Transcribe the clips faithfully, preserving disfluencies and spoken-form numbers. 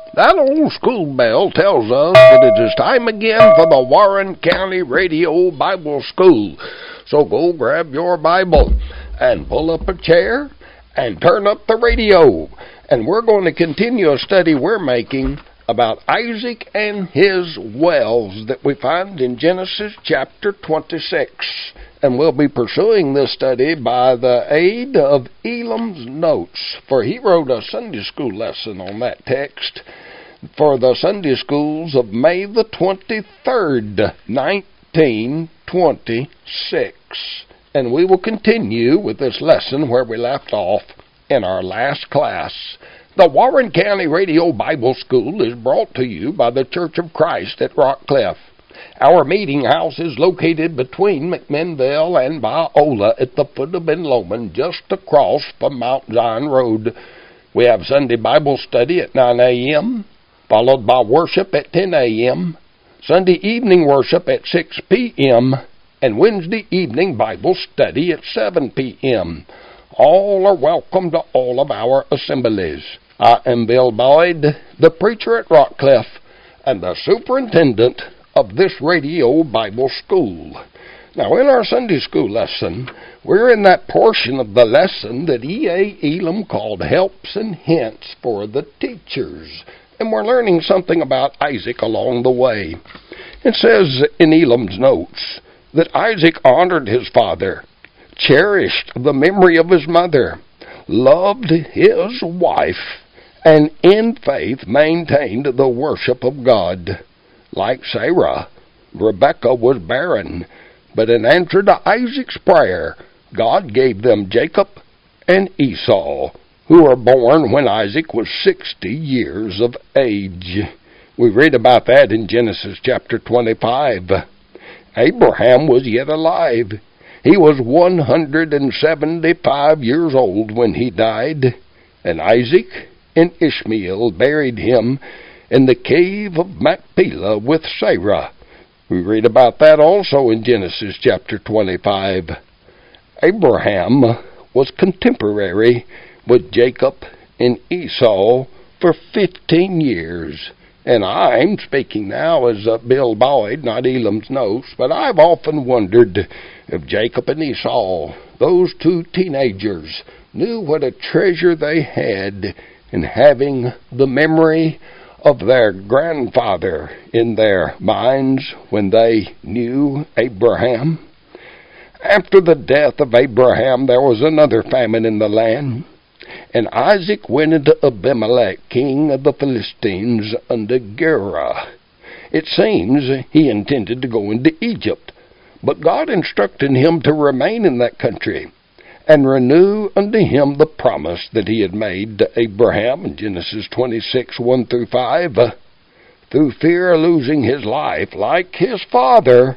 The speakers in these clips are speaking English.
That old school bell tells us that it is time again for the Warren County Radio Bible School. So go grab your Bible and pull up a chair and turn up the radio. And we're going to continue a study we're making about Isaac and his wells that we find in Genesis chapter twenty-six. And we'll be pursuing this study by the aid of Elam's notes, for he wrote a Sunday school lesson on that text for the Sunday schools of May the twenty-third, nineteen twenty-six. And we will continue with this lesson where we left off in our last class. The Warren County Radio Bible School is brought to you by the Church of Christ at Rockcliff. Our meeting house is located between McMinnville and Biola at the foot of Ben Lomond, just across from Mount Zion Road. We have Sunday Bible study at nine a.m., followed by worship at ten a.m., Sunday evening worship at six p.m., and Wednesday evening Bible study at seven p.m. All are welcome to all of our assemblies. I am Bill Boyd, the preacher at Rockcliff, and the superintendent of this radio Bible school. Now, in our Sunday school lesson, we're in that portion of the lesson that E A. Elam called Helps and Hints for the Teachers, and we're learning something about Isaac along the way. It says in Elam's notes that Isaac honored his father, cherished the memory of his mother, loved his wife, and in faith maintained the worship of God. Like Sarah, Rebekah was barren, but in answer to Isaac's prayer, God gave them Jacob and Esau, who were born when Isaac was sixty years of age. We read about that in Genesis chapter twenty-five. Abraham was yet alive. He was one hundred seventy-five years old when he died, and Isaac and Ishmael buried him in the cave of Machpelah with Sarah. We read about that also in Genesis chapter twenty-five. Abraham was contemporary with Jacob and Esau for fifteen years. And I'm speaking now as uh, Bill Boyd, not Elam's notes, but I've often wondered if Jacob and Esau, those two teenagers, knew what a treasure they had in having the memory of their grandfather in their minds when they knew Abraham. After the death of Abraham, there was another famine in the land, and Isaac went into Abimelech, king of the Philistines, under Gerar. It seems he intended to go into Egypt, but God instructed him to remain in that country and renew unto him the promise that he had made to Abraham in Genesis twenty-six, one through five. Through fear of losing his life, like his father,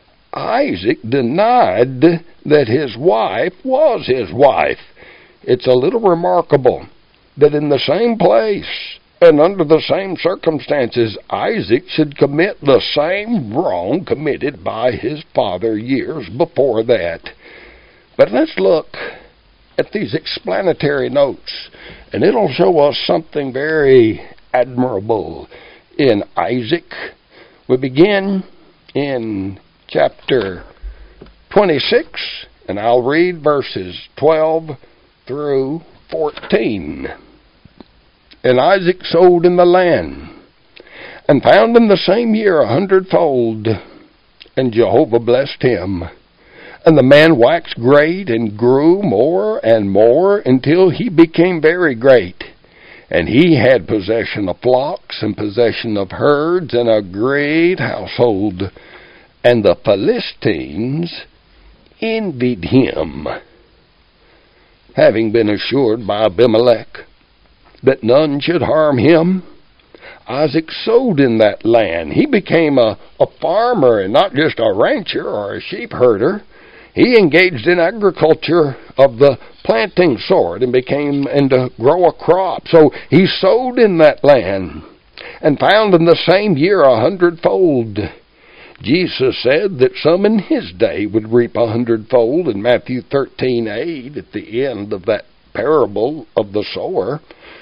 Isaac denied that his wife was his wife. It's a little remarkable that in the same place and under the same circumstances, Isaac should commit the same wrong committed by his father years before that. But let's look at these explanatory notes, and it'll show us something very admirable in Isaac. We begin in chapter twenty-six, and I'll read verses twelve through fourteen. And Isaac sowed in the land, and found in the same year a hundredfold, and Jehovah blessed him. And the man waxed great and grew more and more until he became very great. And he had possession of flocks and possession of herds and a great household. And the Philistines envied him, having been assured by Abimelech that none should harm him. Isaac sowed in that land. He became a, a farmer and not just a rancher or a sheep herder. He engaged in agriculture of the planting sort and became and to grow a crop. So he sowed in that land and found in the same year a hundredfold. Jesus said that some in his day would reap a hundredfold in Matthew thirteen eight at the end of that parable of the sower.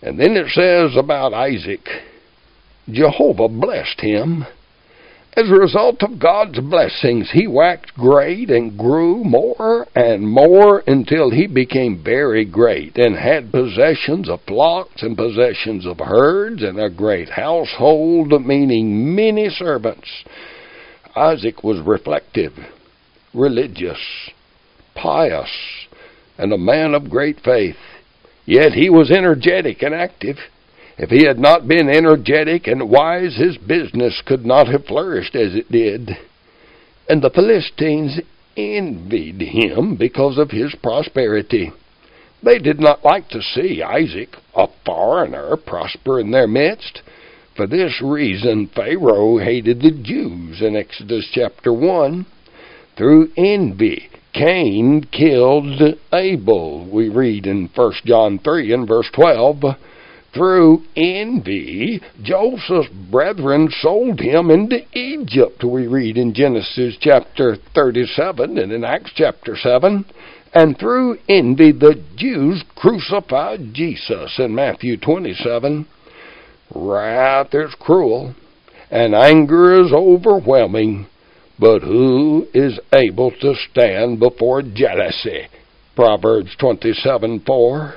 And then it says about Isaac, Jehovah blessed him. As a result of God's blessings, he waxed great and grew more and more until he became very great and had possessions of flocks and possessions of herds and a great household, meaning many servants. Isaac was reflective, religious, pious, and a man of great faith. Yet he was energetic and active. If he had not been energetic and wise, his business could not have flourished as it did. And the Philistines envied him because of his prosperity. They did not like to see Isaac, a foreigner, prosper in their midst. For this reason, Pharaoh hated the Jews in Exodus chapter one. Through envy, Cain killed Abel, we read in First John three and verse twelve. Through envy, Joseph's brethren sold him into Egypt, we read in Genesis chapter thirty-seven and in Acts chapter seven. And through envy, the Jews crucified Jesus in Matthew twenty-seven. Wrath is cruel, and anger is overwhelming, but who is able to stand before jealousy? Proverbs twenty-seven four.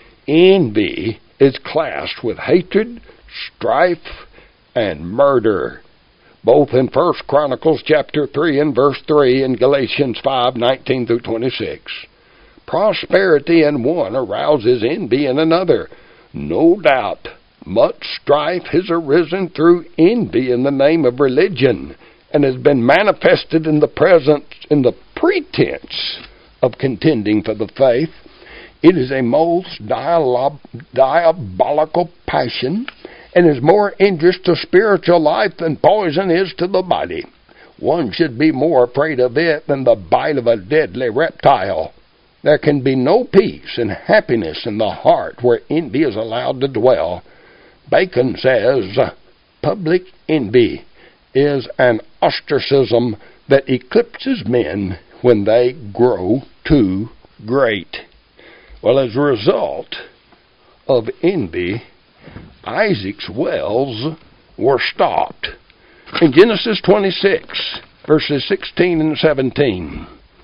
Envy is classed with hatred, strife, and murder, both in First Chronicles chapter three and verse three and Galatians five nineteen through twenty-six. Prosperity in one arouses envy in another. No doubt, much strife has arisen through envy in the name of religion, and has been manifested in the present in the pretense of contending for the faith. It is a most dialob- diabolical passion, and is more injurious to spiritual life than poison is to the body. One should be more afraid of it than the bite of a deadly reptile. There can be no peace and happiness in the heart where envy is allowed to dwell. Bacon says, public envy is an ostracism that eclipses men when they grow too great. Well, as a result of envy, Isaac's wells were stopped. In Genesis twenty-six, verses sixteen and seventeen,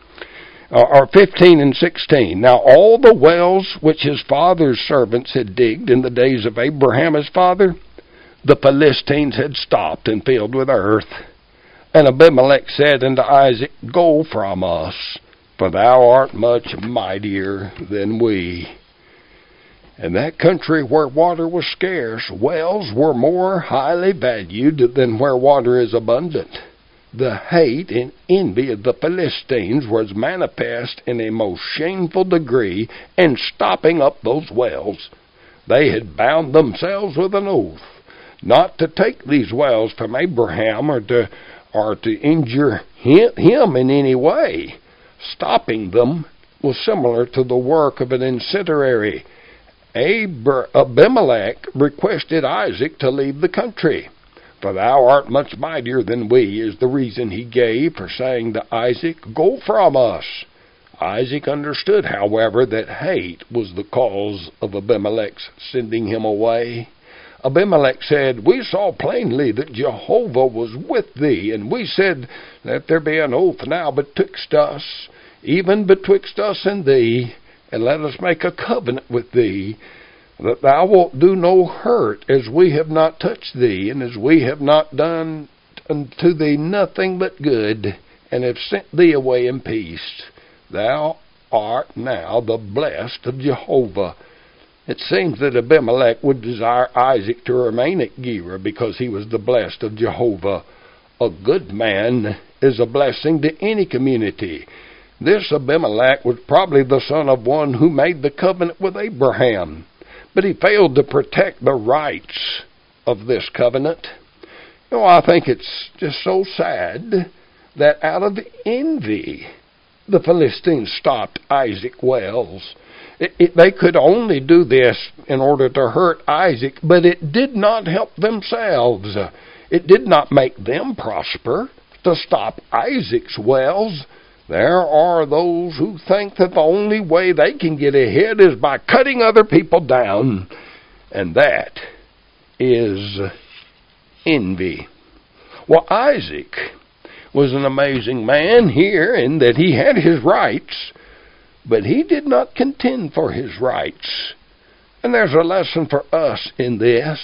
or fifteen and sixteen, now all the wells which his father's servants had digged in the days of Abraham his father, the Philistines had stopped and filled with earth. And Abimelech said unto Isaac, Go from us, for thou art much mightier than we. In that country where water was scarce, wells were more highly valued than where water is abundant. The hate and envy of the Philistines was manifest in a most shameful degree in stopping up those wells. They had bound themselves with an oath not to take these wells from Abraham or to, or to injure him in any way. Stopping them was similar to the work of an incendiary. Abimelech requested Isaac to leave the country. For thou art much mightier than we, is the reason he gave for saying to Isaac, Go from us. Isaac understood, however, that hate was the cause of Abimelech's sending him away. Abimelech said, We saw plainly that Jehovah was with thee, and we said, Let there be an oath now betwixt us, even betwixt us and thee, and let us make a covenant with thee, that thou wilt do no hurt, as we have not touched thee, and as we have not done unto thee nothing but good, and have sent thee away in peace. Thou art now the blessed of Jehovah. It seems that Abimelech would desire Isaac to remain at Gerar because he was the blessed of Jehovah. A good man is a blessing to any community. This Abimelech was probably the son of one who made the covenant with Abraham, but he failed to protect the rights of this covenant. You know, I think it's just so sad that out of envy, the Philistines stopped Isaac wells. It, it, they could only do this in order to hurt Isaac, but it did not help themselves. It did not make them prosper to stop Isaac's wells. There are those who think that the only way they can get ahead is by cutting other people down. and that is envy. Well, Isaac was an amazing man here in that he had his rights, but he did not contend for his rights. And there's a lesson for us in this.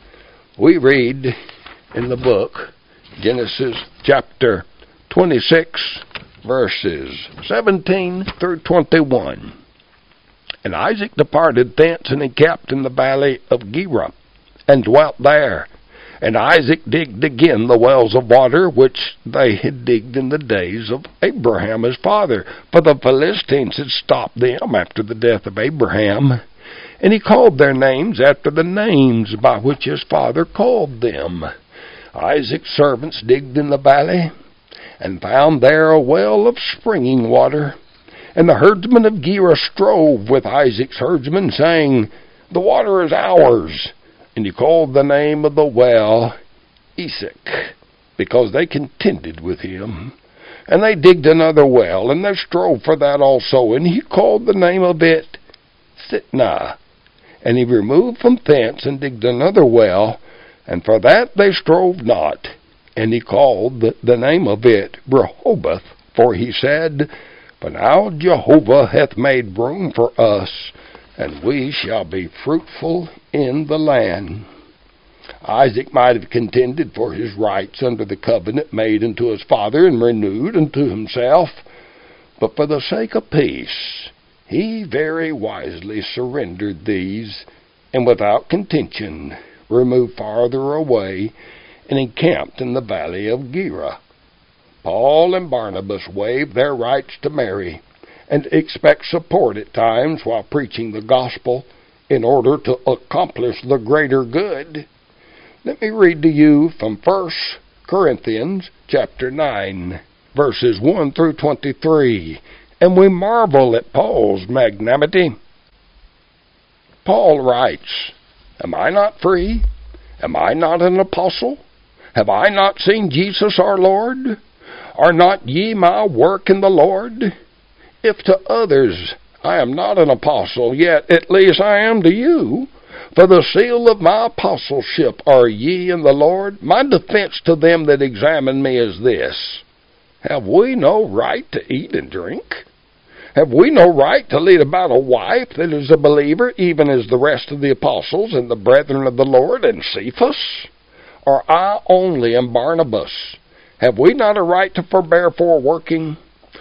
We read in the book, Genesis chapter twenty-six, verses seventeen through twenty-one. And Isaac departed thence, and encamped in the valley of Gerar, and dwelt there. And Isaac digged again the wells of water, which they had digged in the days of Abraham his father. For the Philistines had stopped them after the death of Abraham. And he called their names after the names by which his father called them. Isaac's servants digged in the valley, and found there a well of springing water. And the herdsmen of Gerar strove with Isaac's herdsmen, saying, The water is ours. And he called the name of the well Esek, because they contended with him. And they digged another well, and they strove for that also. And he called the name of it Sitnah. And he removed from thence, and digged another well, and for that they strove not. And he called the, the name of it Rehoboth, for he said, For now Jehovah hath made room for us, and we shall be fruitful in the land. Isaac might have contended for his rights under the covenant made unto his father and renewed unto himself, but for the sake of peace, he very wisely surrendered these, and without contention removed farther away, and encamped in the valley of Gerar. Paul and Barnabas waived their rights to marry, and expect support at times while preaching the gospel in order to accomplish the greater good. Let me read to you from First Corinthians chapter nine, verses one through twenty-three, and we marvel at Paul's magnanimity. Paul writes, Am I not free? Am I not an apostle? Have I not seen Jesus our Lord? Are not ye my work in the Lord? If to others I am not an apostle, yet at least I am to you. For the seal of my apostleship are ye in the Lord. My defense to them that examine me is this: Have we no right to eat and drink? Have we no right to lead about a wife that is a believer, even as the rest of the apostles and the brethren of the Lord and Cephas? Or I only am Barnabas? Have we not a right to forbear foreworking?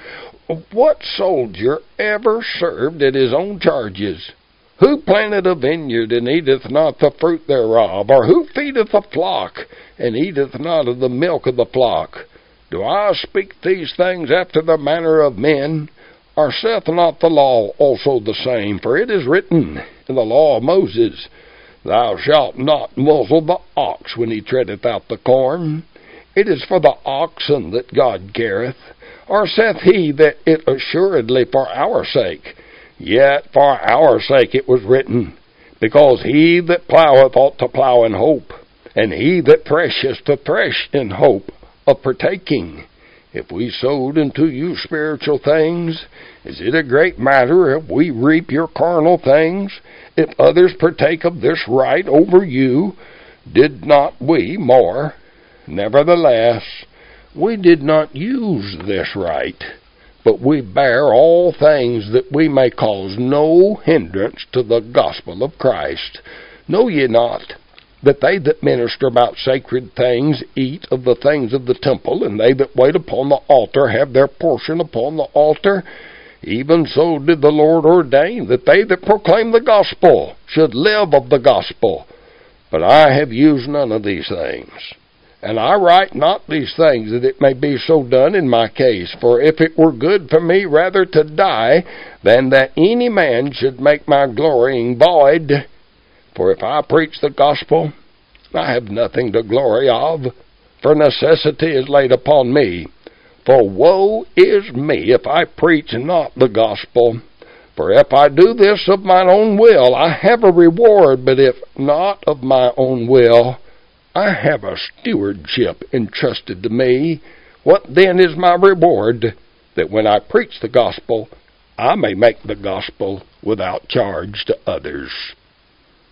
What soldier ever served at his own charges? Who planted a vineyard and eateth not the fruit thereof? Or who feedeth a flock and eateth not of the milk of the flock? Do I speak these things after the manner of men? Or saith not the law also the same? For it is written in the law of Moses, Thou shalt not muzzle the ox when he treadeth out the corn. It is for the oxen that God careth. Or saith he that it assuredly for our sake? Yet for our sake it was written, Because he that ploweth ought to plow in hope, and he that thresheth to thresh in hope of partaking. If we sowed unto you spiritual things, is it a great matter if we reap your carnal things? If others partake of this right over you, did not we more? Nevertheless, we did not use this right, but we bear all things that we may cause no hindrance to the gospel of Christ. Know ye not that they that minister about sacred things eat of the things of the temple, and they that wait upon the altar have their portion upon the altar? Even so did the Lord ordain that they that proclaim the gospel should live of the gospel. But I have used none of these things. And I write not these things that it may be so done in my case. For if it were good for me rather to die than that any man should make my glorying void. For if I preach the gospel, I have nothing to glory of, for necessity is laid upon me. For woe is me if I preach not the gospel. For if I do this of mine own will, I have a reward, but if not of my own will, I have a stewardship entrusted to me. What then is my reward? That when I preach the gospel, I may make the gospel without charge to others.